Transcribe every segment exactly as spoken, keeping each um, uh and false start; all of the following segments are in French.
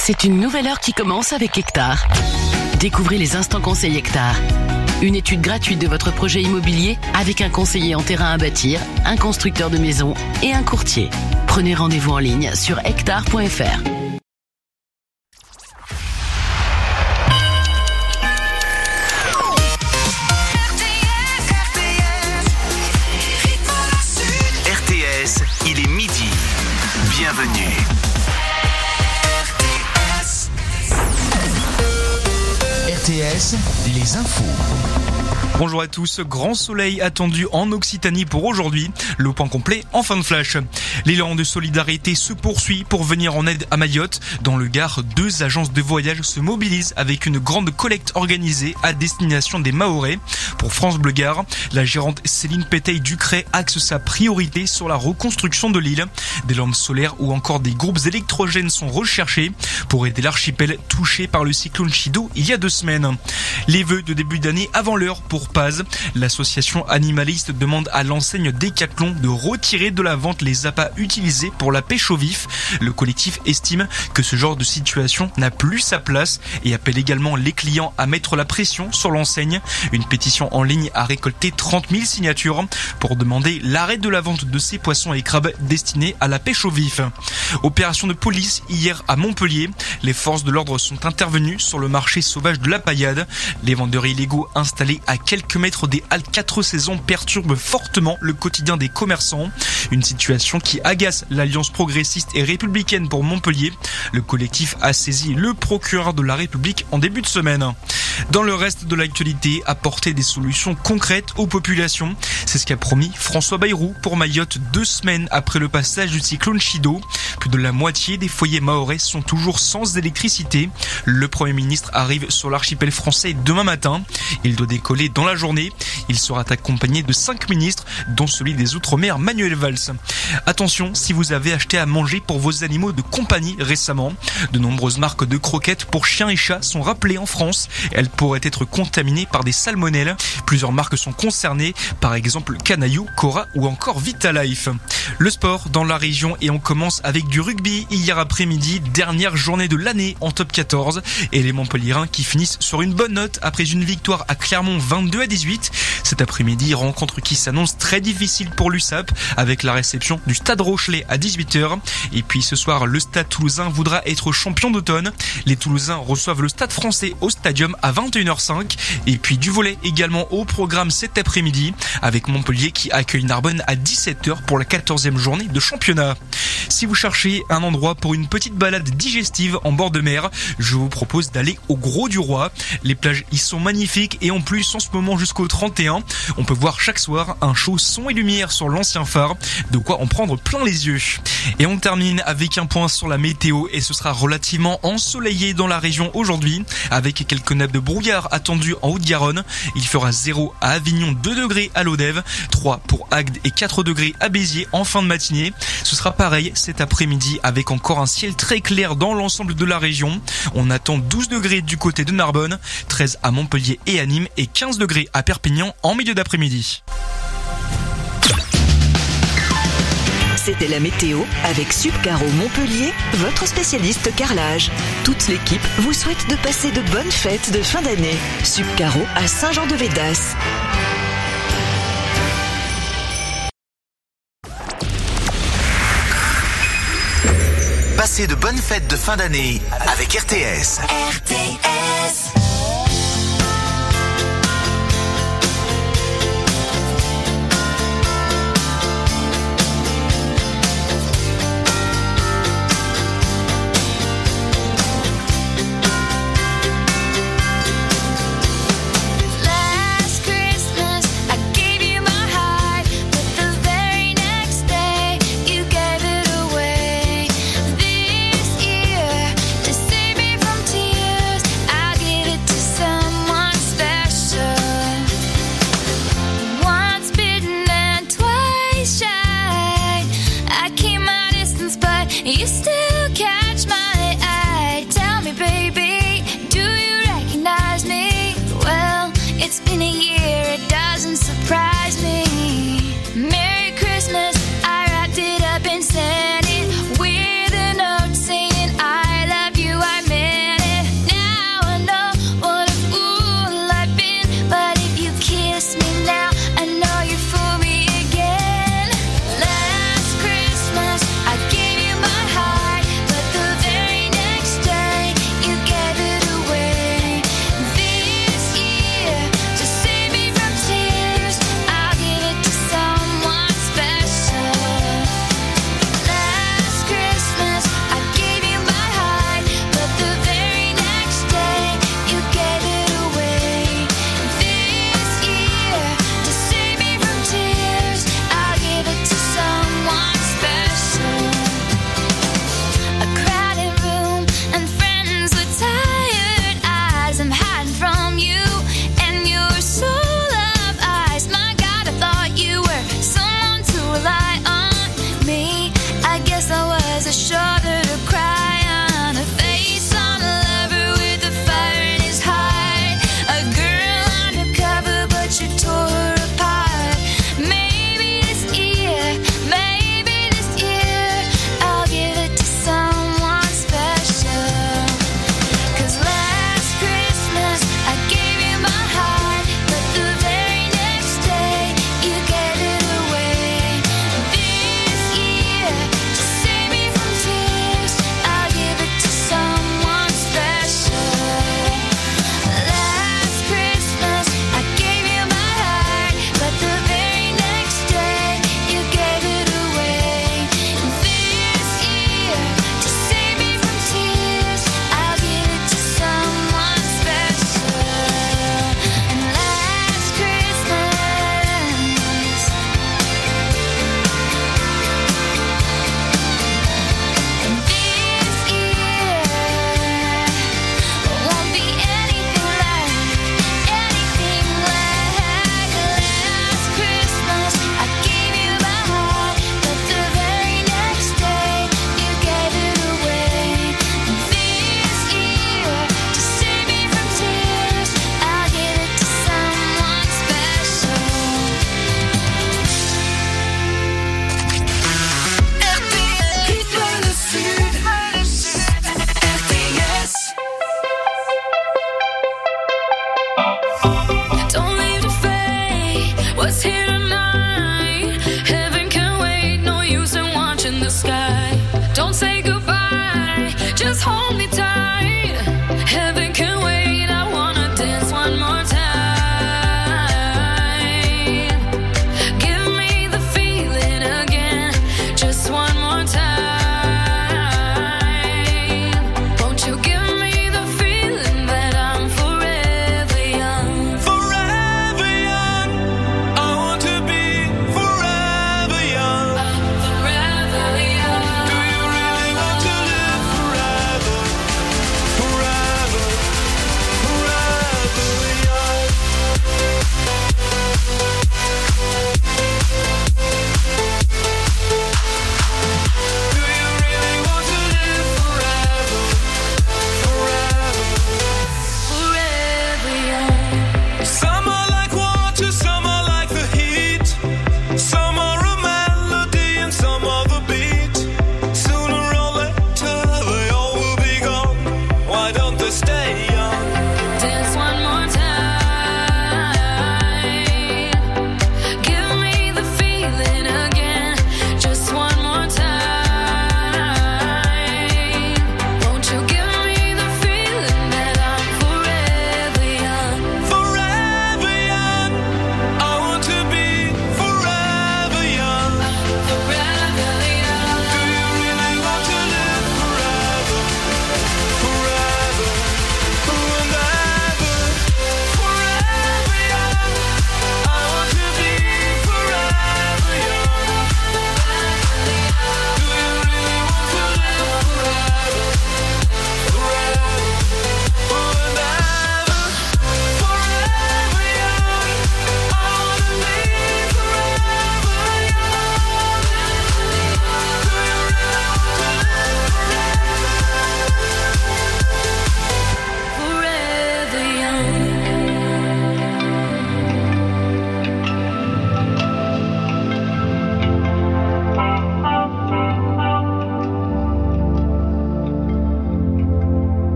C'est une nouvelle heure qui commence avec Hectare. Découvrez les instants conseils Hectare. Une étude gratuite de votre projet immobilier avec un conseiller en terrain à bâtir, un constructeur de maisons et un courtier. Prenez rendez-vous en ligne sur hectare point f r. R T S, il est midi. Bienvenue. R T S, les infos. Bonjour à tous, grand soleil attendu en Occitanie pour aujourd'hui. Le point complet en fin de flash. L'élan de solidarité se poursuit pour venir en aide à Mayotte. Dans le Gard, deux agences de voyage se mobilisent avec une grande collecte organisée à destination des Mahorais. Pour France Bleu Gard, la gérante Céline Péteille-Ducret axe sa priorité sur la reconstruction de l'île. Des lampes solaires ou encore des groupes électrogènes sont recherchés pour aider l'archipel touché par le cyclone Chido il y a deux semaines. Les vœux de début d'année avant l'heure pour Paz. L'association animaliste demande à l'enseigne Décathlon de retirer de la vente les appâts utilisés pour la pêche au vif. Le collectif estime que ce genre de situation n'a plus sa place et appelle également les clients à mettre la pression sur l'enseigne. Une pétition en ligne a récolté trente mille signatures pour demander l'arrêt de la vente de ces poissons et crabes destinés à la pêche au vif. Opération de police hier à Montpellier. Les forces de l'ordre sont intervenues sur le marché sauvage de la Paillade. Les vendeurs illégaux installés à quelques mètres des halles quatre saisons perturbent fortement le quotidien des commerçants. Une situation qui agace l'Alliance progressiste et républicaine pour Montpellier. Le collectif a saisi le procureur de la République en début de semaine. Dans le reste de l'actualité, apporter des solutions concrètes aux populations. C'est ce qu'a promis François Bayrou pour Mayotte deux semaines après le passage du cyclone Chido. Plus de la moitié des foyers mahorais sont toujours sans électricité. Le Premier ministre arrive sur l'archipel français demain matin. Il doit décoller dans la journée. Il sera accompagné de cinq ministres, dont celui des Outre-mer, Manuel Valls. Attention, si vous avez acheté à manger pour vos animaux de compagnie récemment, de nombreuses marques de croquettes pour chiens et chats sont rappelées en France. Elles pourraient être contaminées par des salmonelles. Plusieurs marques sont concernées, par exemple Canaillou, Cora ou encore Vitalife. Le sport dans la région et on commence avec du rugby hier après-midi, dernière journée de l'année en top quatorze et les Montpelliérains qui finissent sur une bonne note après une victoire à Clermont vingt-deux à dix-huit. Cet après-midi, rencontre qui s'annonce très difficile pour l'U S A P avec la réception du Stade Rochelet à dix-huit heures. Et puis ce soir, le Stade Toulousain voudra être champion d'automne. Les Toulousains reçoivent le Stade Français au Stadium à vingt et une heures cinq. Et puis du volley également au programme cet après-midi avec Montpellier qui accueille Narbonne à dix-sept heures pour la quatorzième journée de championnat. Si vous cherchez un endroit pour une petite balade digestive en bord de mer, je vous propose d'aller au Gros du Roi. Les plages y sont magnifiques et en plus en ce moment jusqu'au trente et un, on peut voir chaque soir un show son et lumière sur l'ancien phare, de quoi en prendre plein les yeux. Et on termine avec un point sur la météo et ce sera relativement ensoleillé dans la région aujourd'hui avec quelques nappes de brouillard attendues en Haute-Garonne. Il fera zéro à Avignon, deux degrés à Lodève, trois pour Agde et quatre degrés à Béziers en fin de matinée. Ce sera pareil cet après-midi avec encore un ciel très clair dans l'ensemble de la région. On attend douze degrés du côté de Narbonne, treize à Montpellier et à Nîmes et quinze degrés à Perpignan en milieu d'après-midi. C'était la météo avec Subcaro Montpellier, votre spécialiste carrelage. Toute l'équipe vous souhaite de passer de bonnes fêtes de fin d'année. Subcaro à Saint-Jean-de-Védas. Passez de bonnes fêtes de fin d'année avec R T S. R T S. This year, to save me from tears, I give it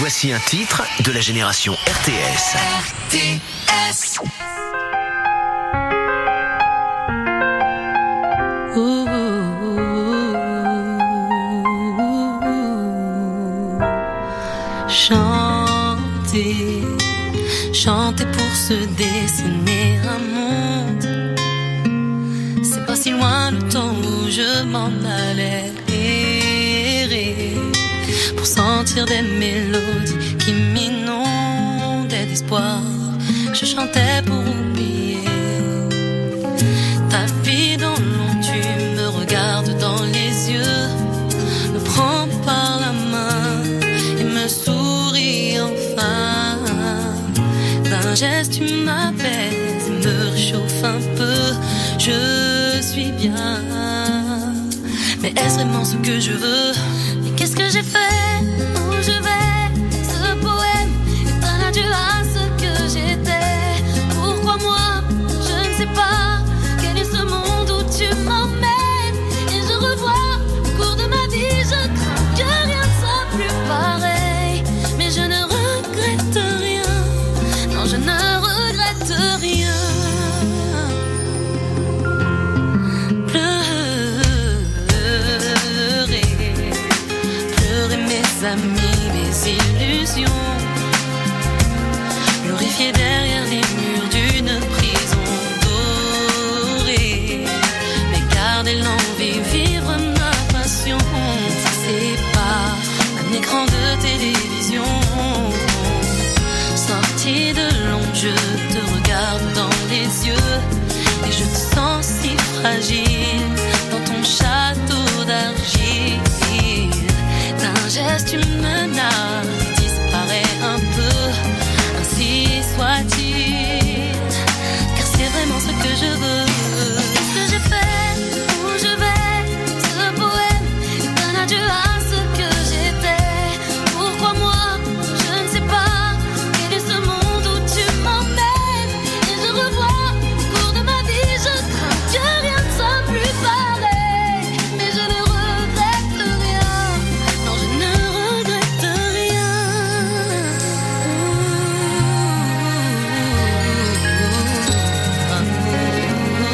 Voici un titre de la génération R T S. R T S. Chanter, chanter pour se dessiner un monde. C'est pas si loin le temps où je m'en allais errer pour sentir des mélodies qui m'inondaient d'espoir. Je chantais pour oublier ta vie dans l'ombre. Tu me regardes dans les yeux, me prends par la main et me souris enfin. D'un geste tu m'apaises et me réchauffe un peu. Je suis bien, mais est-ce vraiment ce que je veux? Mais qu'est-ce que j'ai fait? Où je vais? Ce poème est un adieu à ce que j'étais. Pourquoi moi? Je ne sais pas. Quel est ce monde où tu m'emmènes? Et je revois au cours de ma vie, je crains que rien ne soit plus pareil. Mais je ne regrette rien. Non, je ne regrette rien. Mes amis, mes illusions, glorifiés derrière les murs d'une prison dorée. Mais garder l'envie, vivre ma passion, c'est pas un écran de télévision. Sorti de l'ombre, je te regarde dans les yeux et je te sens si fragile dans ton château d'argile. D'un geste tu me nages, disparaît un peu, ainsi soit-il, car c'est vraiment ce que je veux. Qu'est-ce que j'ai fait? Où je vais? Ce poème est un adieu à ce que j'étais. Pourquoi moi? Je ne sais pas. Quel est ce monde où tu m'emmènes? Et je revois au cours de ma vie, je crains que rien ne soit plus pareil. Mais je ne regrette rien. Non, je ne regrette rien. Ooh, ooh, ooh.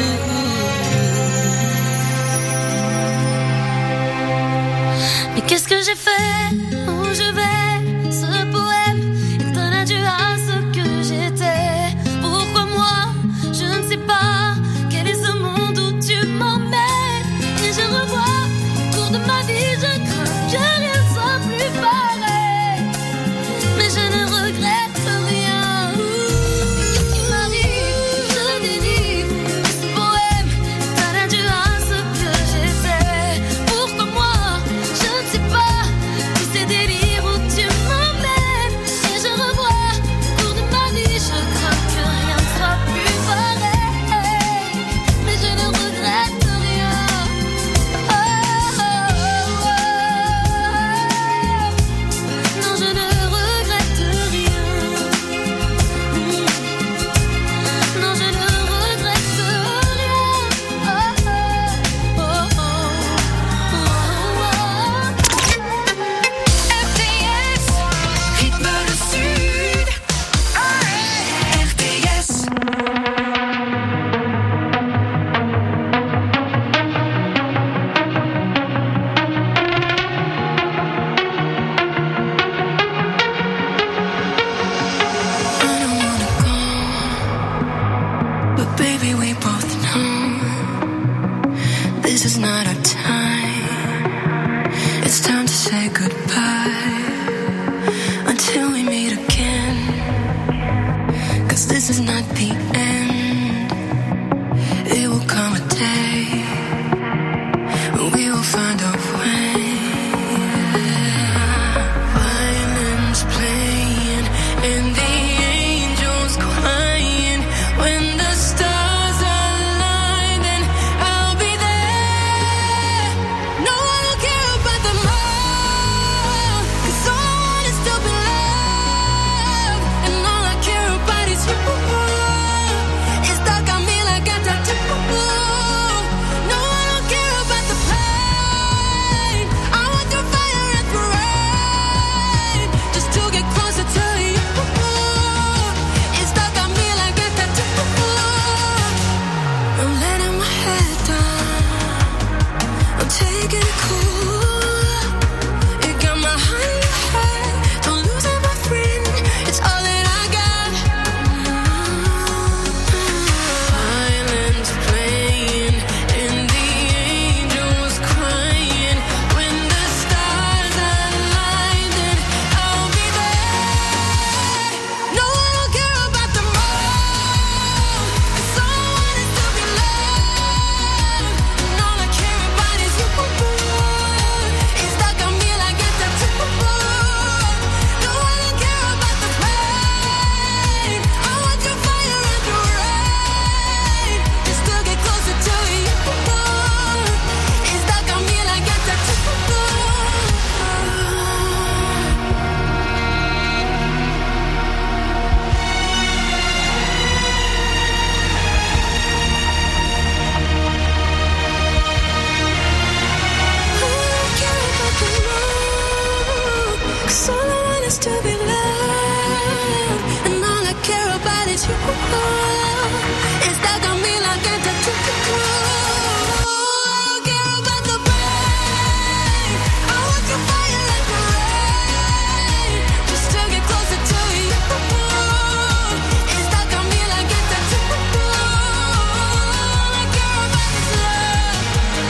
'Cause all I want is to be loved, and all I care about is you. It's stuck on me like a tattoo. I don't care about the pain. I want your fire like the rain, just to get closer to you. It's stuck on me like a tattoo. All I care about is love.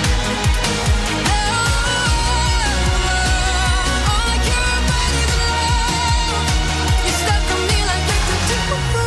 All I care about is love. You're stuck on me like a tattoo.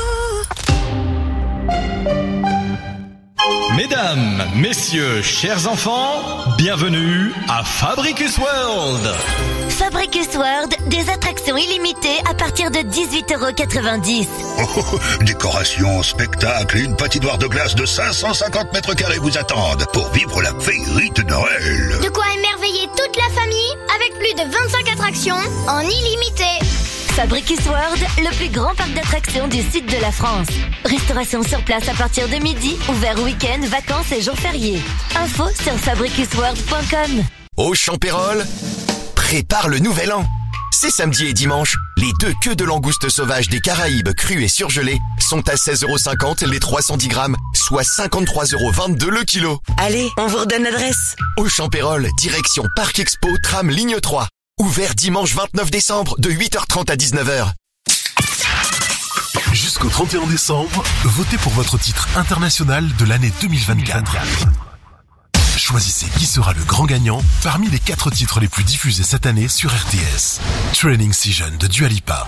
Mesdames, messieurs, chers enfants, bienvenue à Fabricus World. Fabricus World, des attractions illimitées à partir de dix-huit euros quatre-vingt-dix. Oh, oh, oh, décoration, spectacle et une patinoire de glace de cinq cent cinquante mètres carrés vous attendent pour vivre la féerie de Noël. De quoi émerveiller toute la famille avec plus de vingt-cinq attractions en illimité. Fabricus World, le plus grand parc d'attractions du sud de la France. Restauration sur place à partir de midi, ouvert week-end, vacances et jours fériés. Info sur fabricus world point com. Au Champérol, prépare le nouvel an. C'est samedi et dimanche. Les deux queues de langoustes sauvages des Caraïbes crues et surgelées sont à seize euros cinquante les trois cent dix grammes, soit cinquante-trois euros vingt-deux le kilo. Allez, on vous redonne l'adresse. Au Champérol, direction Parc Expo, tram ligne trois. Ouvert dimanche vingt-neuf décembre de huit heures trente à dix-neuf heures. Jusqu'au trente et un décembre, votez pour votre titre international de l'année deux mille vingt-quatre. Choisissez qui sera le grand gagnant parmi les quatre titres les plus diffusés cette année sur R T S. Training Season de Dua Lipa.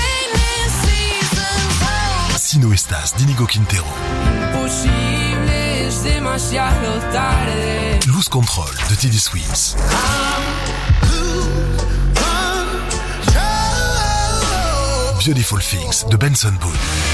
Sino Estas d'Inigo Quintero. Lose Control de Teddy Swims. Beautiful Things de Benson Boone.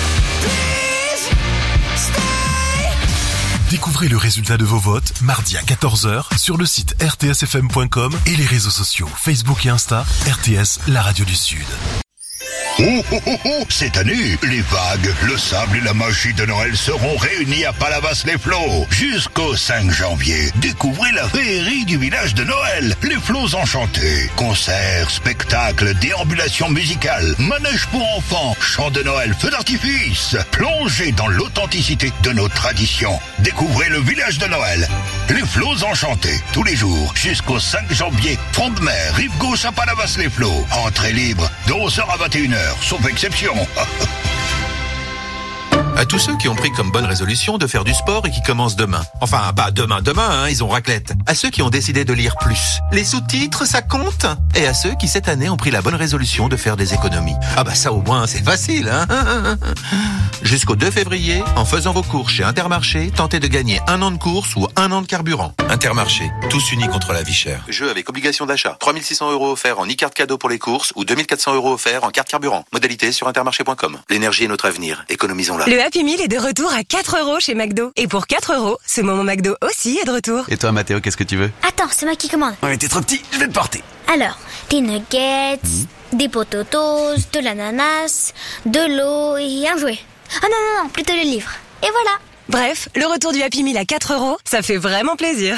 Découvrez le résultat de vos votes mardi à quatorze heures sur le site r t s f m point com et les réseaux sociaux Facebook et Insta, R T S, la radio du Sud. Oh, oh, oh, oh, cette année, les vagues, le sable et la magie de Noël seront réunis à Palavas-les-Flots. Jusqu'au cinq janvier, découvrez la féerie du village de Noël, les Flots enchantés. Concerts, spectacles, déambulations musicales, manèges pour enfants, chants de Noël, feux d'artifice. Plongez dans l'authenticité de nos traditions. Découvrez le village de Noël, les Flots enchantés, tous les jours, jusqu'au cinq janvier. Front de mer, rive gauche à Palavas-les-Flots. Entrée libre, de onze heures à vingt et une heures. Sauf exception. À tous ceux qui ont pris comme bonne résolution de faire du sport et qui commencent demain. Enfin, pas demain, demain, hein, ils ont raclette. À ceux qui ont décidé de lire plus. Les sous-titres, ça compte. Et à ceux qui, cette année, ont pris la bonne résolution de faire des économies. Ah bah ça, au moins, c'est facile, hein. Jusqu'au deux février, en faisant vos courses chez Intermarché, tentez de gagner un an de course ou un an de carburant. Intermarché, tous unis contre la vie chère. Jeu avec obligation d'achat. trois mille six cents euros offerts en e-carte cadeau pour les courses ou deux mille quatre cents euros offerts en carte carburant. Modalité sur intermarché point com. L'énergie est notre avenir. Économisons-la. Le Happy Meal est de retour à quatre euros chez McDo. Et pour quatre euros, ce moment McDo aussi est de retour. Et toi, Mathéo, qu'est-ce que tu veux? Attends, c'est moi qui commande. Ouais, t'es trop petit, je vais te porter. Alors, des nuggets, mmh. des potatoes, de l'ananas, de l'eau et un jouet. Ah non, non, non, plutôt le livre. Et voilà. Bref, le retour du Happy Meal à quatre euros, ça fait vraiment plaisir.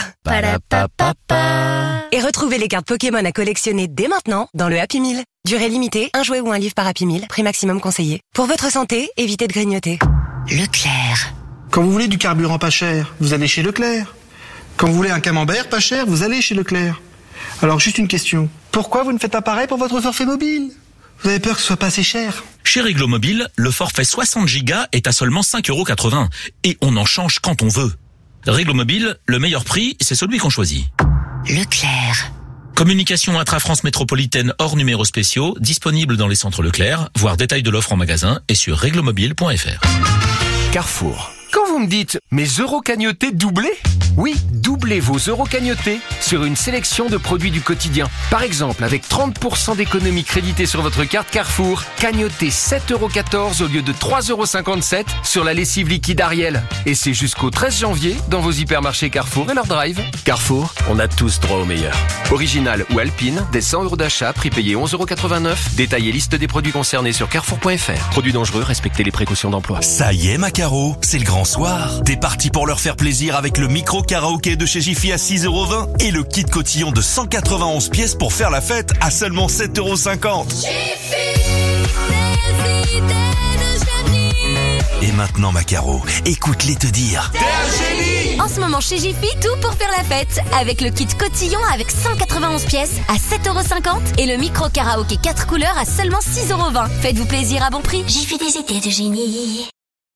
Parapapapa. Et retrouvez les cartes Pokémon à collectionner dès maintenant dans le Happy Meal. Durée limitée, un jouet ou un livre par Happy Meal, prix maximum conseillé. Pour votre santé, évitez de grignoter. Leclerc. Quand vous voulez du carburant pas cher, vous allez chez Leclerc. Quand vous voulez un camembert pas cher, vous allez chez Leclerc. Alors juste une question, pourquoi vous ne faites pas pareil pour votre forfait mobile? Vous avez peur que ce soit pas assez cher? Chez Réglo Mobile, le forfait soixante gigas est à seulement cinq euros quatre-vingts et on en change quand on veut. Réglo Mobile, le meilleur prix, c'est celui qu'on choisit. Leclerc. Communication intra-France métropolitaine hors numéros spéciaux, disponible dans les centres Leclerc, voir détail de l'offre en magasin et sur réglomobile point f r. Carrefour. Quand vous me dites « mes euros cagnotés doublés », oui, doublez vos euros cagnotés sur une sélection de produits du quotidien. Par exemple, avec trente pour cent d'économie créditée sur votre carte Carrefour, cagnotez sept euros quatorze au lieu de trois euros cinquante-sept sur la lessive liquide Ariel. Et c'est jusqu'au treize janvier dans vos hypermarchés Carrefour et leur drive. Carrefour, on a tous droit au meilleur. Original ou Alpine, des cent euros d'achat, prix payé onze euros quatre-vingt-neuf. Détaillez liste des produits concernés sur carrefour point f r. Produits dangereux, respectez les précautions d'emploi. Ça y est, Macaro, c'est le grand soir. T'es parti pour leur faire plaisir avec le micro karaoké de de chez Jiffy à six euros vingt et le kit cotillon de cent quatre-vingt-onze pièces pour faire la fête à seulement sept euros cinquante. Et maintenant, ma Caro, écoute-les te dire. T'es un génie! En ce moment chez Jiffy, tout pour faire la fête. Avec le kit cotillon avec cent quatre-vingt-onze pièces à sept euros cinquante et le micro karaoké quatre couleurs à seulement six euros vingt. Faites-vous plaisir à bon prix. Jiffy, des idées de génie.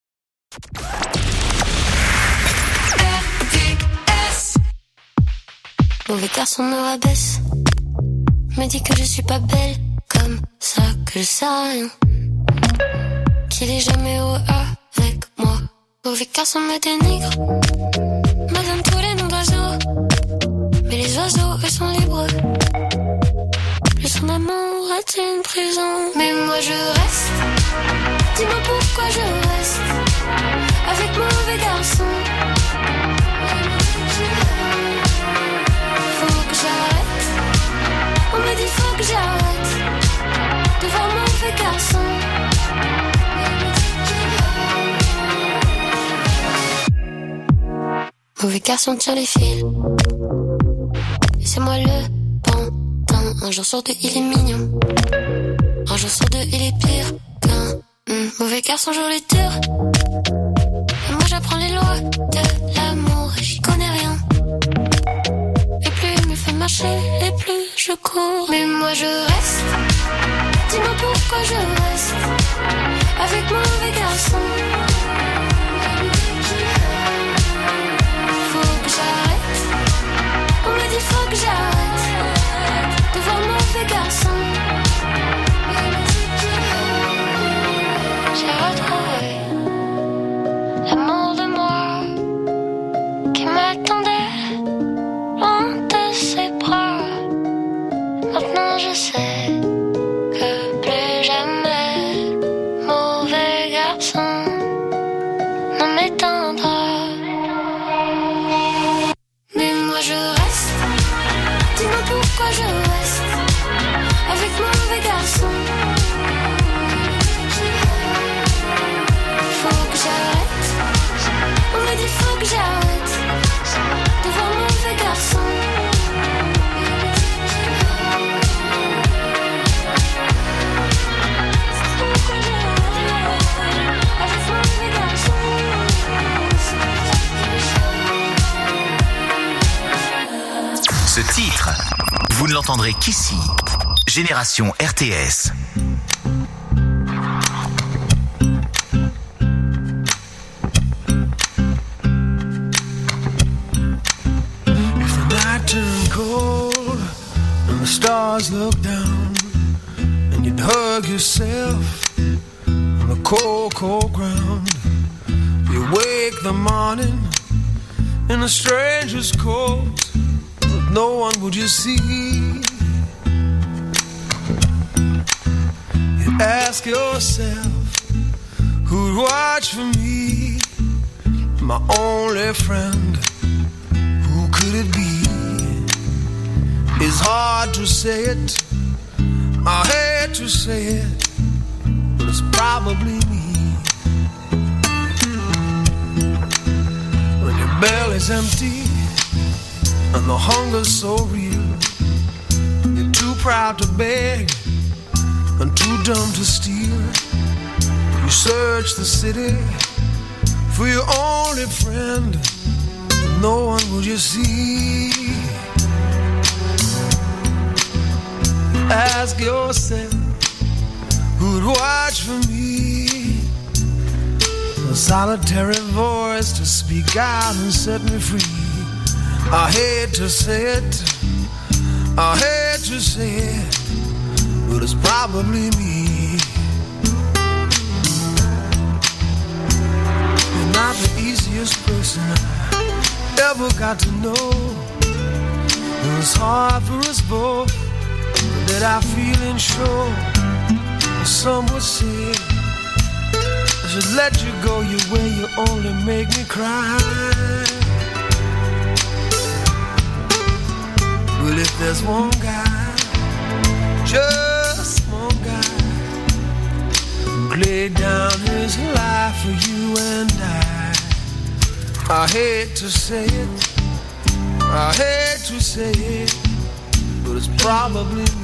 Mauvais garçon me rabaisse, me dit que je suis pas belle, comme ça que je sais rien, qu'il est jamais heureux avec moi. Mauvais garçon me dénigre, me donne tous les noms d'oiseaux, mais les oiseaux eux sont libres. Le son d'amour est une prison, mais moi je reste. Dis-moi pourquoi je reste avec mauvais garçon. On me dit faut que j'arrête de voir mauvais garçon. Mauvais garçon tire les fils, et c'est moi le pantin. Un jour sur deux il est mignon, un jour sur deux il est pire qu'un mmh. Mauvais garçon joue les tours, et moi j'apprends les lois de l'amour et j'y connais rien. Et plus il me fait marcher, et plus je cours, mais moi je reste. Dis-moi pourquoi je reste avec mauvais garçon. Faut que j'arrête. On me dit faut que j'arrête de voir mauvais garçon. J'ai retrouvé l'amour de moi qui m'attendait loin de ses bras. Maintenant je sais que plus jamais mauvais garçon ne m'éteindra. Mais moi je reste. Dis-moi pourquoi je reste avec mauvais garçon. Faut que j'arrête. On me dit faut que j'arrête de voir mauvais garçon. Ce titre, vous ne l'entendrez qu'ici. Génération R T S. If the night turned cold and the stars look down and you'd hug yourself on the cold, cold ground, you wake the morning in a stranger's coat. No one would you see. You ask yourself, who'd watch for me? My only friend, who could it be? It's hard to say it, I hate to say it, but it's probably me. When your belly's empty and the hunger's so real, you're too proud to beg and too dumb to steal. You search the city for your only friend, but no one will you see. Ask yourself, who'd watch for me? A solitary voice to speak out and set me free. I hate to say it, I hate to say it, but it's probably me. You're not the easiest person I ever got to know. It was hard for us both, that I feel unsure. Some would say I should let you go your way, you only make me cry. Well, if there's one guy, just one guy, who laid down his life for you and I, I hate to say it, I hate to say it, but it's probably me.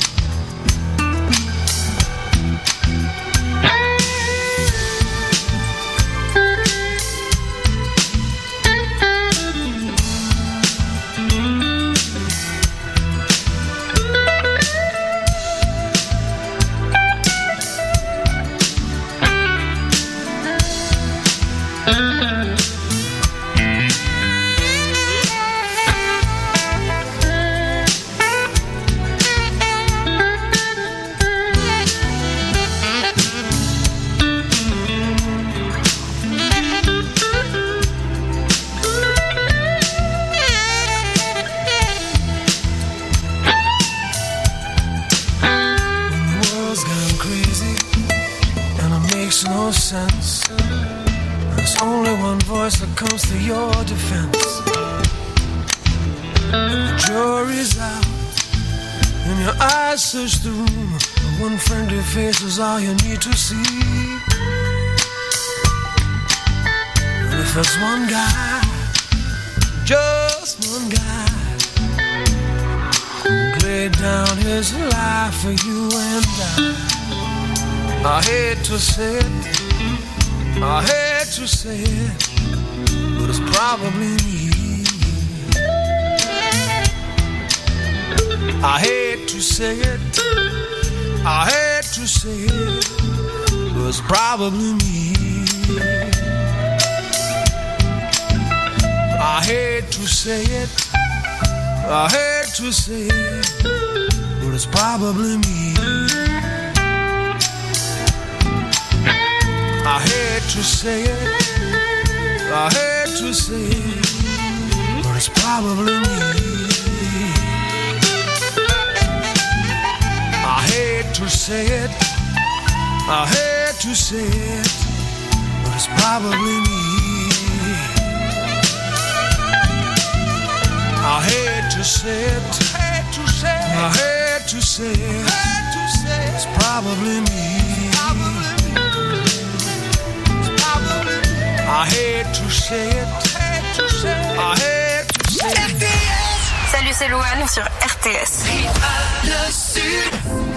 No sense. There's only one voice that comes to your defense. The jury's out, and your eyes search the room. But one friendly face is all you need to see. And if it's one guy, just one guy, who laid down his life for you and I. I hate to say it, I hate to say it, but it's probably me. I hate to say it, I hate to say it, but it's probably me. I hate to say it, I hate to say it, but it's probably me. I hate to say it, I hate to say it, but it's probably me. I hate to say it, I hate to say it, but it's probably me. I hate to say it, I hate to say it, I hate to say it, it's probably me. I hate to say it, I hate to say it. R T S. Salut, c'est Louane sur R T S. Le Sud.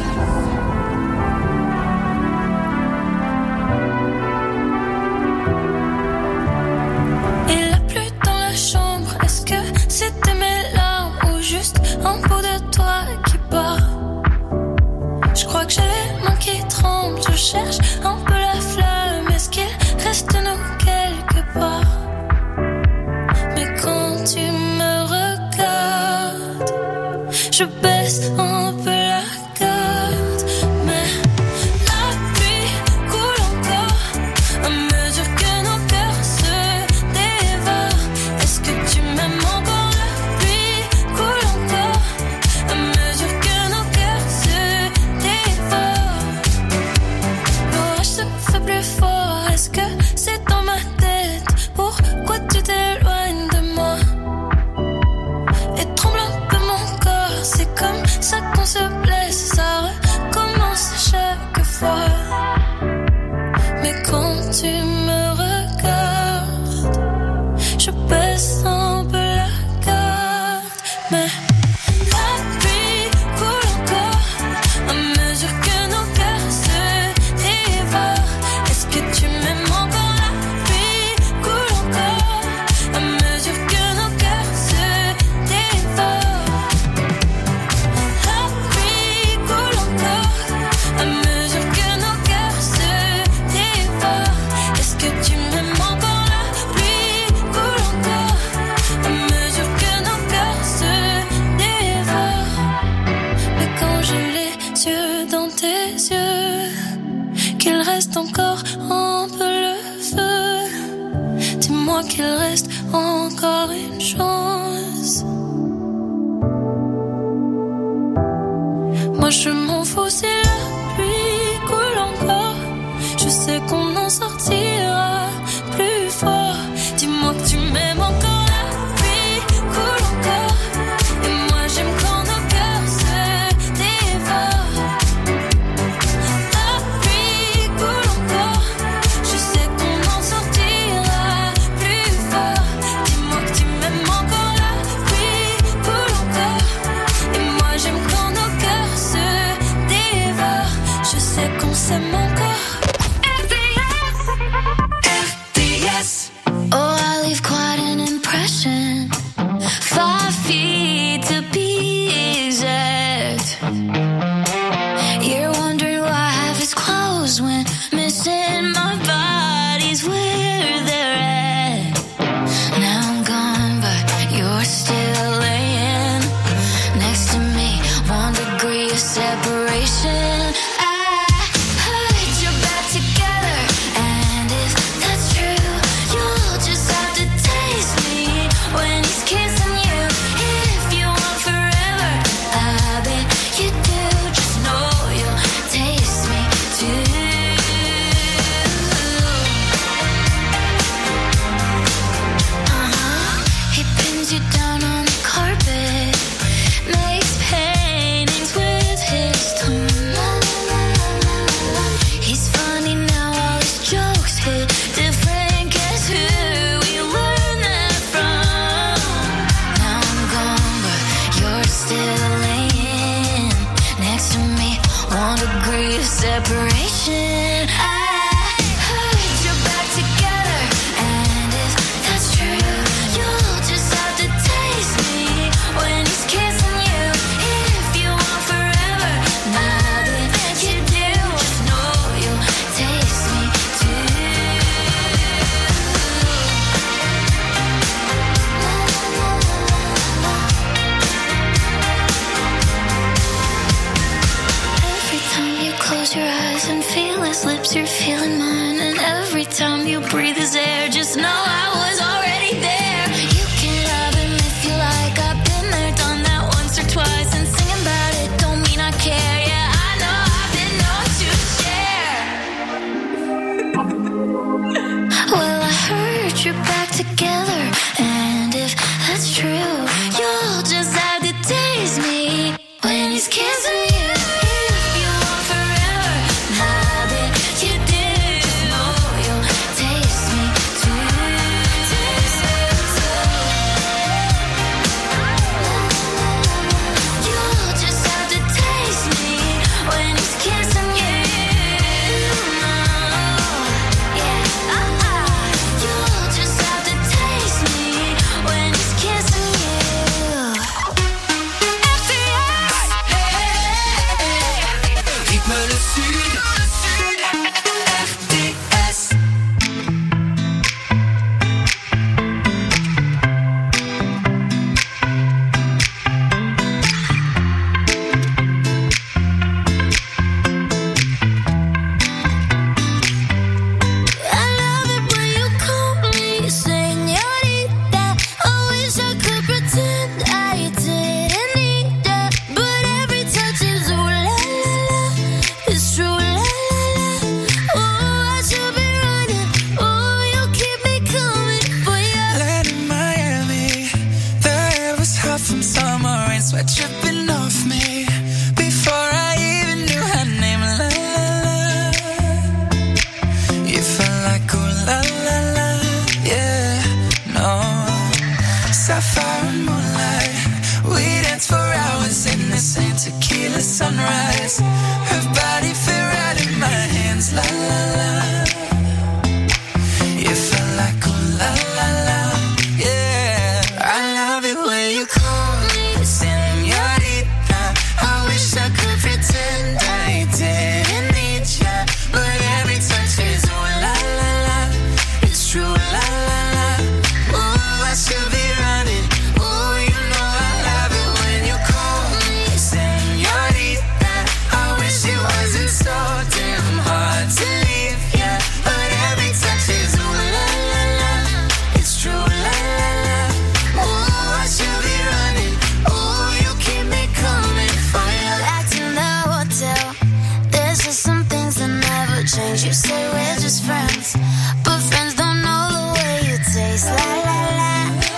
Il a plu dans la chambre, est-ce que c'était mes larmes ou juste un bout de toi qui part? Je crois que j'ai les mains qui tremblent, je cherche un peu la flamme, est-ce qu'il reste nous quelque part? Mais quand tu me regardes, je baisse un peu la garde. Mais la pluie coule encore à mesure que nos cœurs se dévorent. Est-ce que tu m'aimes encore? La pluie coule encore à mesure que nos cœurs se dévorent. L'orage se fait plus fort, est-ce que c'est dans ma tête? Pourquoi tu t'éloignes de moi? Et tremble un peu mon corps, c'est comme ça qu'on se blesse, ça recommence à chaque fois. Mais quand tu me regardes, je baisse un peu la garde. Mais la pluie coule encore à mesure que nos cœurs se dévorent. Est-ce que tu m'aimes encore? La pluie coule encore à mesure que nos cœurs se dévorent. La pluie coule encore à mesure que nos cœurs se dévorent. Est-ce que tu m'aimes encore? La pluie coule encore à mesure que nos cœurs se dévorent. Mais quand j'ai les yeux dans tes yeux, qu'il reste encore un peu le feu, dis-moi qu'il reste encore une chance. Moi je m'en fous si la pluie coule encore, je sais qu'on en sortira plus fort. Dis-moi que tu m'aimes encore. La pluie coule encore et moi j'aime quand nos cœurs se dévorent. La pluie coule encore, je sais qu'on en sortira plus fort. Dis-moi que tu m'aimes encore. La degree of separation. I heard you're back together, and if that's true, you'll just have to taste me when he's kissing you. If you want forever, now that you do, just know you'll taste me too. Every time you close your eyes and feel his lips, you're feeling mine. And every time you breathe his air, just know I was already there. You can love him if you like. I've been there, done that once or twice. And singing about it don't mean I care. Yeah, I know I've been known to share. Well, I heard you're back together, and if that's true, you'll just have to taste me when he's kissing you. If you want forever, now that you do, just know you'll taste me too. Taste me too. You'll just have to taste me when he's kissing you. Yeah, uh-uh. You'll just have to taste me when he's kissing you. Rythme le sud, R T S. I love it when you call me señorita. I wish I could pretend I didn't need ya, but every touch is ooh la la la. It's true la la la. Oh, I should be running. Oh, you keep me coming for ya. Land in Miami, the air was hot from summer rain, sweat dripping off me before I even knew her name. La la la, you felt like ooh la la la, yeah, no. Sapphire and moonlight, we danced for hours in the same tequila sunrise. Her body fit right in my hands, la la la. You felt like ooh la la la, yeah. I love it when you call me señorita. I wish I could pretend I didn't need ya, but every touch is ooh la la la. It's true la la la. Ooh, I should be running. Ooh, you know I love it when you call me señorita. I wish it wasn't so damn hard to leave ya, but every touch is ooh la la la. It's true la la la. Ooh, I should be running. Ooh, you keep me coming for ya. Back in the hotel, there's just some things that never change. You say we're just friends, but friends don't know the way you taste. La la la.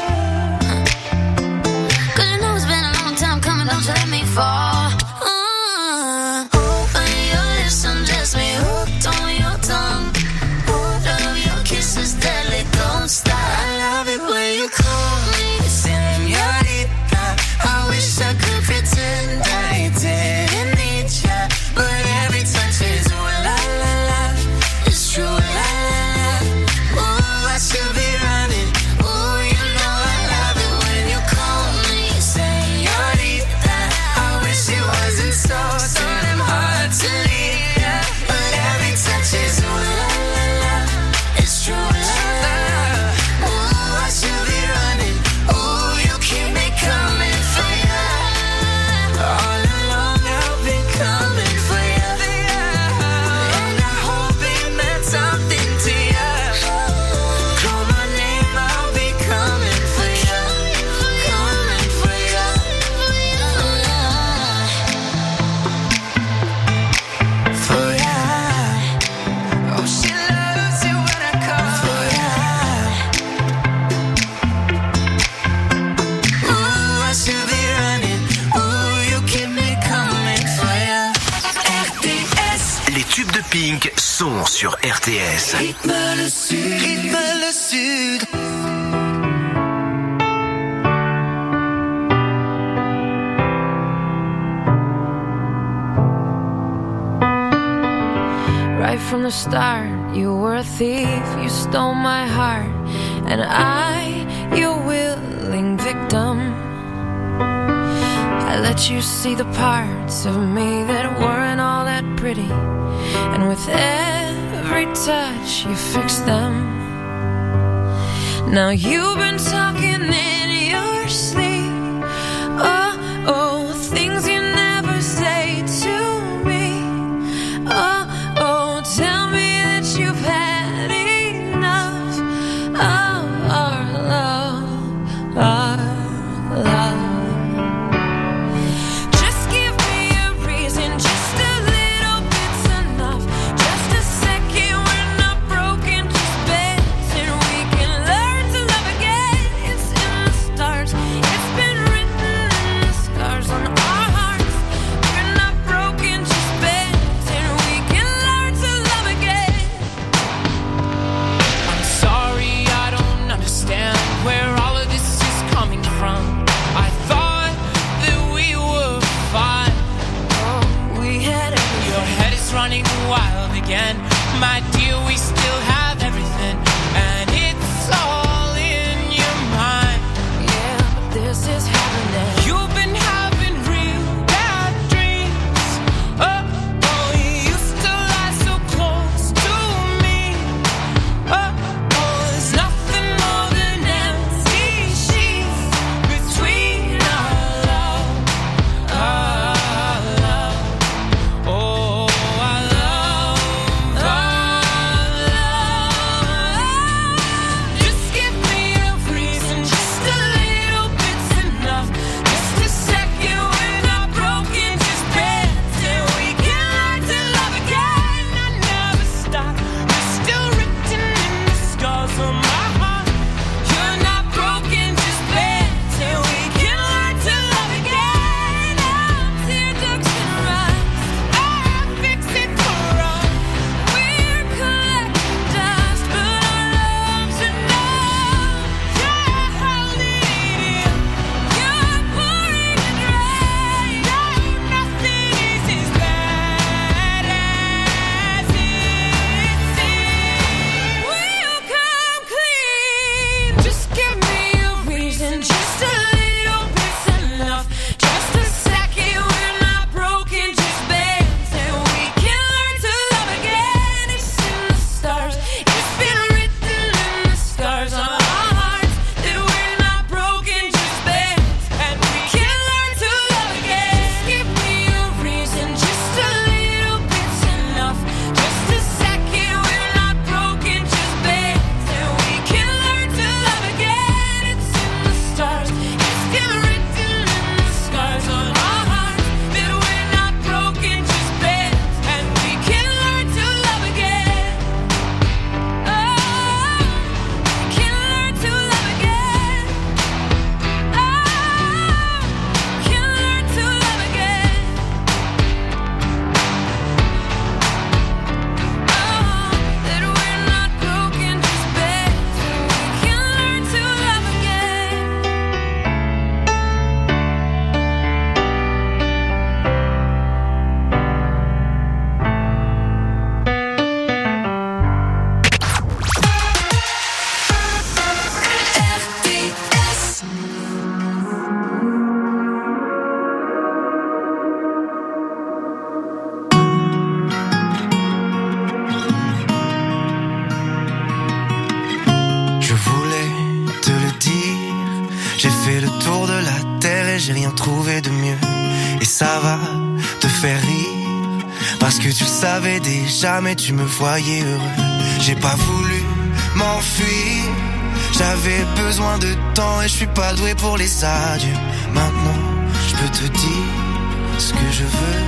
Cause you know it's been a long time coming, don't you let me fall. Uh, open your lips, undress me, hooked on your tongue. Love your kisses, deadly, don't stop. I love it when you call me señorita. I wish I could pretend I didn't need ya, but every touch is ooh la la la. It's true la la la. Ooh, I should be running. Ooh, you know I love it when you call me señorita. I wish it wasn't so so damn hard to leave ya, but every touch is ooh la la la. It's true la la la. Ooh, I should be running. Ooh, you keep me coming for ya. All along I've been coming for ya, and I hope it meant something to ya. Call my name, I'll be coming for ya, coming for ya. For ya. Oh, she loves it when I call for ya. Ooh, I should be running. Ooh, you keep me coming for ya. R T S. Les tubes de Pink sont sur R T S. Rythme le sud, rythme le sud. Right from the start, you were a thief, you stole my heart, and I, your willing victim. I let you see the parts of me that weren't all that pretty, and with every touch you fixed them. Now you've been talking in your sleep, oh, oh, things you never say to me, oh, oh, tell me that you've had enough of our love, our love. Just give me a reason, just a little bit's enough, just a second, we're not broken, just bends, and we can learn to love again. It's in the stars, it's been written in the scars on our hearts. We're not broken, just bends, and we can learn to love again. I'm sorry, I don't understand where all of this is coming from. I thought that we were fine. Oh, we had everything. Your head is running wild again. My dear, we still have everything, and it's all in your mind. Yeah, but this is happening. You've been having real bad dreams. Oh, oh, you used to lie so close to me. Oh, oh, there's nothing more than empty sheets between our love, our love. Oh, our love, our love. Just give me a reason, just a little bit's enough. Just a second, we're not broken, just bends, and we can learn to love again. I never stop, you're still written in the scars on my heart. You're not broken, just bends, and we can learn to love again. Our tear ducts and rust, I fix it for us. We're collecting dust, but our love's enough. You're holding it in, you're pouring it rain. No, nothing is as bad as it seems. We'll come clean. Just give me a reason, just a little bit's enough. Just a second, we're not broken, just bends, and we can learn to love again. It's in the stars, it's been written in the scars on our hearts that we're not broken, just bends, and we can learn to love again. Just give me a reason, just a little bit's enough. Just a second, we're not broken, just bends, and we can learn to love again. It's in the stars, it's been written in the scars on our hearts that we're not broken, just bends, and we can learn to love again. Oh, we can learn to love again. Oh, can learn to love again. Oh, that we're not broken, just bends, and we can learn to love again. Je voulais te le dire, j'ai fait le tour de la terre et j'ai rien trouvé de mieux. Et ça va te faire rire, parce que tu le savais déjà mais tu me voyais heureux. J'ai pas voulu m'enfuir, j'avais besoin de temps et je suis pas doué pour les adieux. Maintenant, je peux te dire ce que je veux.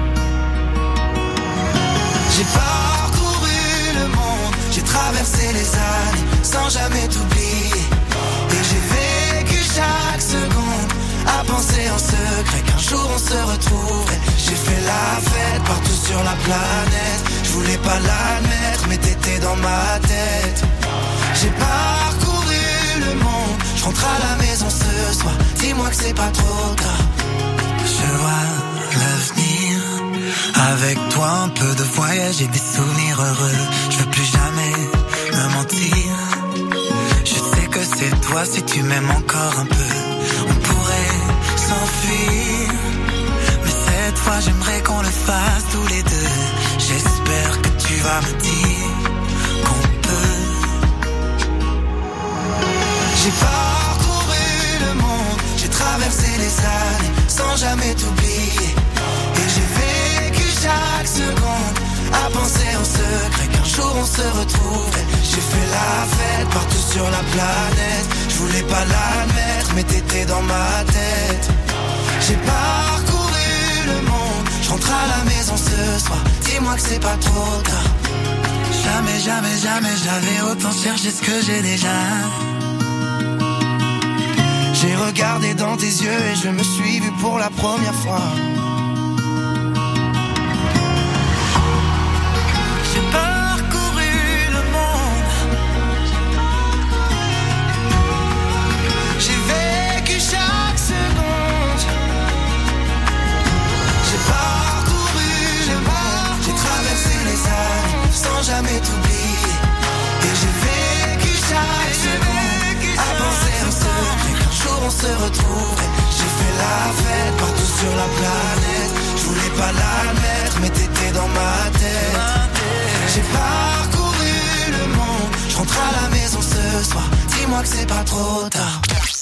J'ai parcouru le monde, j'ai traversé les années sans jamais t'oublier. Et j'ai vécu chaque seconde à penser en secret qu'un jour on se retrouverait. J'ai fait la fête partout sur la planète, je voulais pas l'admettre mais t'étais dans ma tête. J'ai parcouru le monde, je rentre à la maison ce soir, dis-moi que c'est pas trop tard. Je vois l'avenir Avec toi un peu de voyage et des souvenirs heureux. Je veux plus jamais me mentir. Je sais que c'est toi si tu m'aimes encore un peu. On pourrait s'enfuir, mais cette fois j'aimerais qu'on le fasse tous les deux. J'espère que tu vas me dire qu'on peut. J'ai parcouru le monde, j'ai traversé les années sans jamais t'oublier. Et j'ai vécu chaque seconde à penser en secret qu'un jour on se retrouverait. J'ai fait la fête partout sur la planète. Je voulais pas l'admettre, mais t'étais dans ma tête. J'ai parcouru le monde, je rentre à la maison ce soir. Dis-moi que c'est pas trop tard. Jamais, jamais, jamais j'avais autant cherché ce que j'ai déjà. J'ai regardé dans tes yeux et je me suis vu pour la première fois. J'ai parcouru le monde. J'ai vécu chaque seconde. J'ai parcouru le monde. J'ai traversé les années sans jamais t'oublier. Et j'ai vécu chaque seconde à penser en secret qu'un jour on se retrouverait. J'ai fait la fête partout sur la planète. Je voulais pas l'admettre, mais t'étais dans ma tête. J'ai parcouru le monde, je rentre à la maison ce soir. Dis-moi que c'est pas trop tard.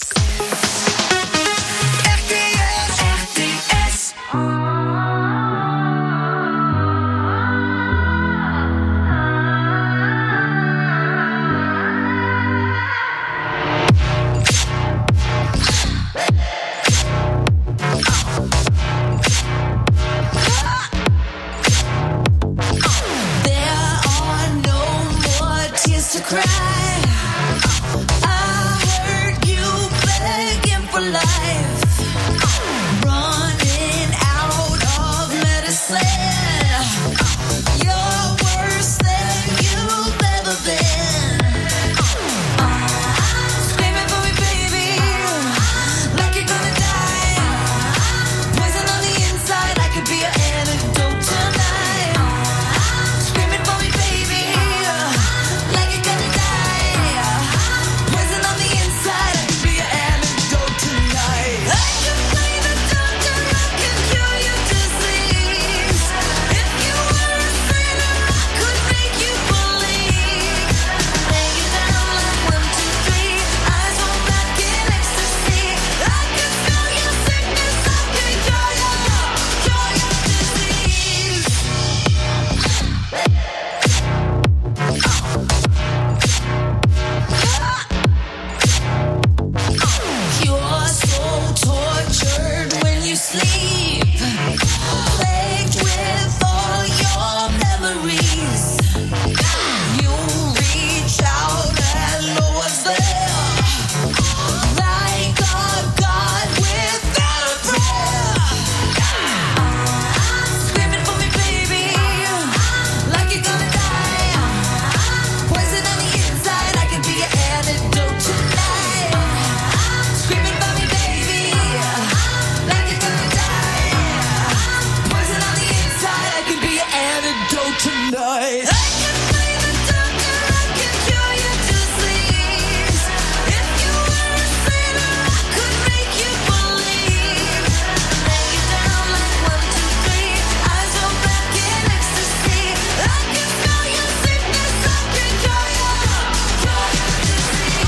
R T S, R T S. To cry, I heard you begging for life, running out of medicine. You're worse than you've ever been. I'm screaming for me, baby, like you're gonna die. Poison on the inside, I could be your antidote tonight. I'm screaming for me, baby, like you're gonna die. Poison on the inside, I could be your antidote tonight. I could play the doctor, I can cure your disease. If you were a sinner, I could make you believe. Lay you down like one, two, three, eyes roll back in ecstasy. I could feel your sickness, I can cure your, cure your disease. You're so tortured when you sleep, plagued with all your memories. You reach out and no one's there, like a god without a prayer. I'm screaming for me, baby, like you're gonna die. Poison on the inside, I could be your antidote tonight. Screaming for me, baby, like you're gonna die. Poison on the inside, I could be your antidote tonight. I can play the doctor, I can cure your disease. If you were a sinner, I could make you believe. Lay you down like one, two, three, eyes roll back in ecstasy. I can feel your sickness, I can cure your, cure your disease.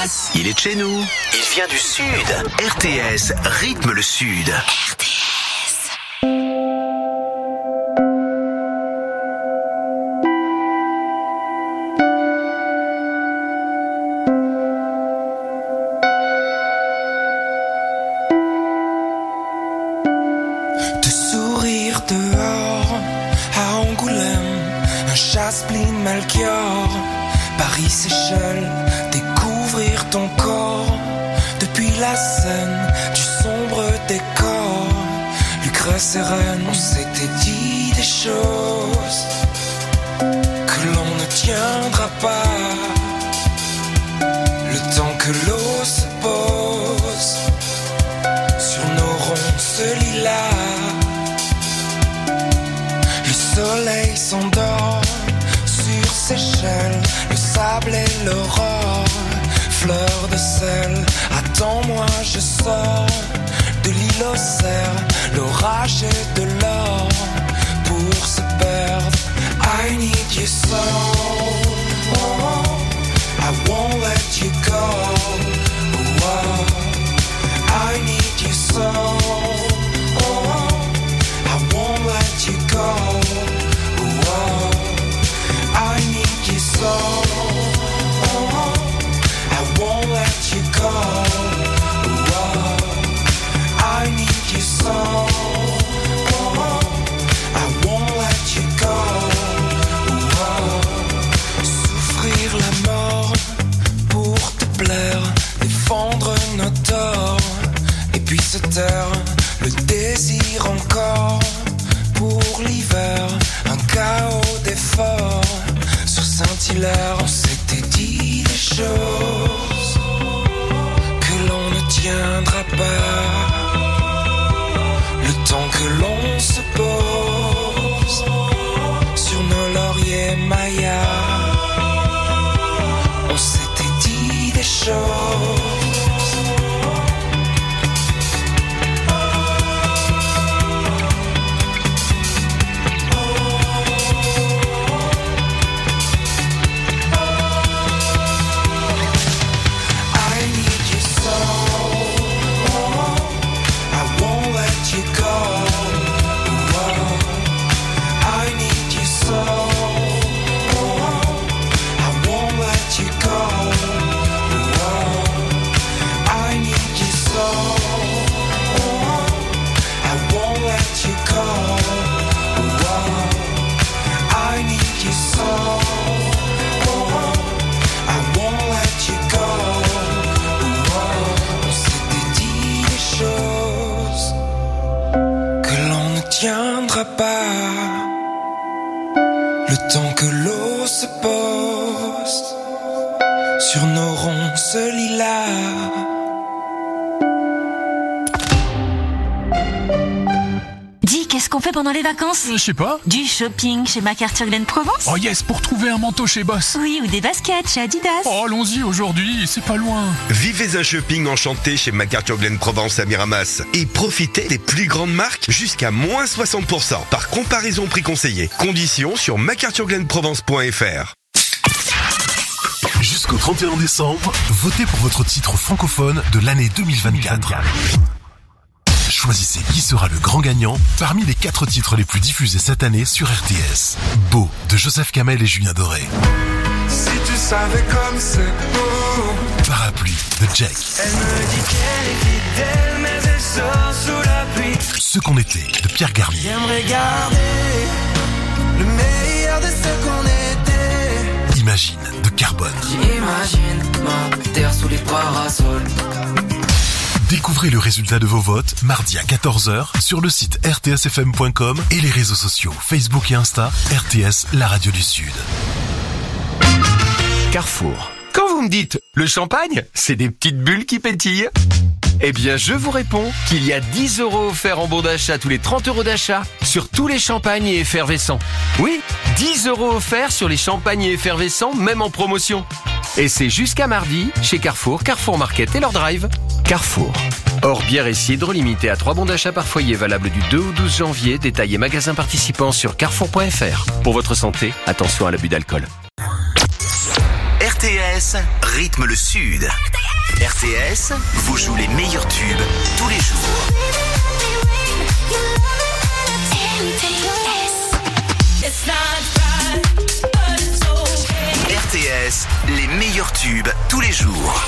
Thomas. Il est de chez nous. Il vient du Sud. R T S rythme le Sud. R T S. De sourire dehors à Angoulême, un Chasse-Pline Melchior, Paris Seychelles, découvrir ton corps depuis la scène du sombre décor. Lucrèce et Rennes, on s'était dit des choses que l'on ne tiendra pas. Le temps que l'eau se pose sur nos ronces lilas. Le soleil s'endort sur Seychelles, le sable et l'aurore, fleur de sel. Attends-moi, je sors de l'île aux cerfs, l'orage et de l'or pour se perdre. I need you so, oh, I won't let you go. Oh, I need you so, oh, I won't let you go. Oh, I need you so, oh, I won't let you go. Oh, I need you so, oh, I won't let you go. Oh, souffrir la mort pour te plaire, défendre nos torts, et puis se taire, le désir encore pour l'hiver, un chaos d'efforts sur Saint-Hilaire. On s'était dit des choses que l'on ne tiendra pas. Le temps que l'on se pose sur nos lauriers mayas. On s'était dit des choses. Pas le temps que l'eau se pose sur nos ronces lilas. Dis, qu'est-ce qu'on fait pendant les vacances? Je sais pas. Du shopping chez MacArthur Glen Provence? Oh yes, pour trouver un manteau chez Boss. Oui, ou des baskets chez Adidas. Oh, allons-y aujourd'hui, c'est pas loin. Vivez un shopping enchanté chez MacArthur Glen Provence à Miramas et profitez des plus grandes marques jusqu'à moins soixante pour cent par comparaison prix conseillé. Conditions sur mac arthur glen provence point f r. Jusqu'au trente et un décembre, votez pour votre titre francophone de l'année deux mille vingt-quatre. Choisissez qui sera le grand gagnant parmi les quatre titres les plus diffusés cette année sur R T S. Beau de Joseph Kamel et Julien Doré. Si tu savais comme c'est beau. Parapluie de Jake. Elle me dit qu'elle est fidèle mais elle sort sous la pluie. Ce qu'on était de Pierre Garnier. J'aimerais garder le meilleur de ce qu'on était. Imagine de Carbone. J'imagine ma terre sous les parasols. Découvrez le résultat de vos votes mardi à quatorze heures sur le site r t s f m point com et les réseaux sociaux Facebook et Insta R T S, la radio du Sud. Carrefour. Quand vous me dites le champagne, c'est des petites bulles qui pétillent. Eh bien, je vous réponds qu'il y a dix euros offerts en bon d'achat tous les trente euros d'achat sur tous les champagnes et effervescents. Oui, dix euros offerts sur les champagnes et effervescents, même en promotion. Et c'est jusqu'à mardi chez Carrefour, Carrefour Market et leur drive. Carrefour. Hors bière et cidre, limité à trois bons d'achat par foyer, valable du deux au douze janvier. Détails et magasins participants sur carrefour point f r. Pour votre santé, attention à l'abus d'alcool. R T T S rythme le Sud. R T S vous joue les meilleurs tubes tous les jours. R T S, les meilleurs tubes tous les jours.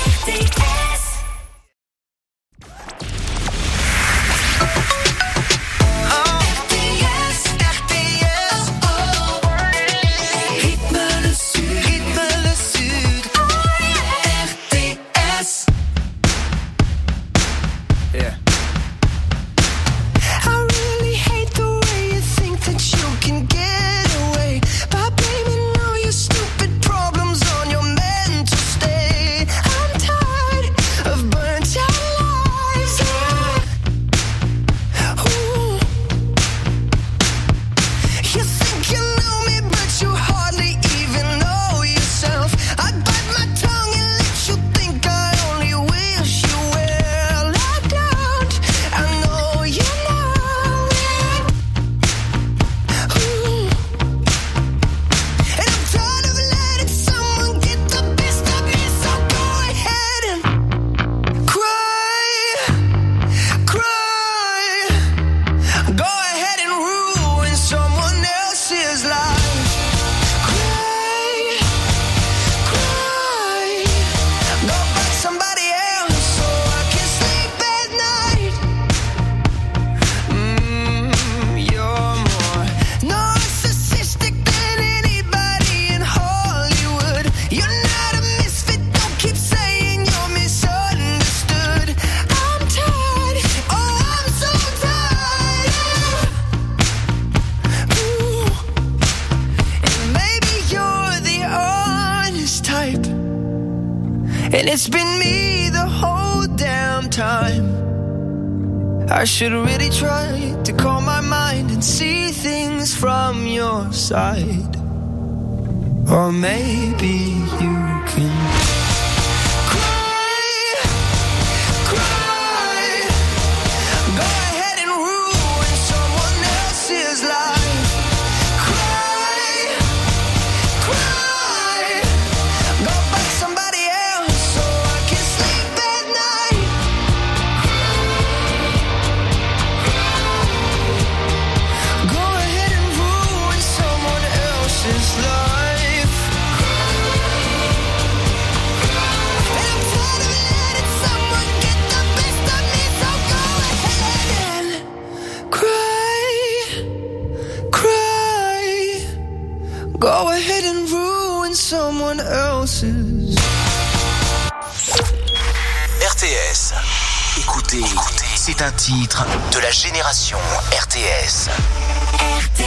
And it's been me the whole damn time. I should really try to calm my mind and see things from your side. Or maybe you can cry, cry. Go ahead and ruin someone else's life. Cry, cry. Go find somebody else so I can sleep at night. Go ahead and ruin someone else's life. Go ahead and ruin someone else's. R T S. Écoutez, écoutez, c'est un titre de la génération R T S. R T S.